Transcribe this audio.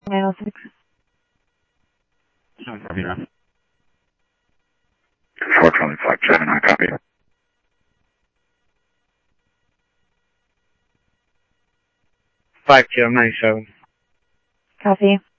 906. Copy that. 425 I copy. Five kilo 97. Copy.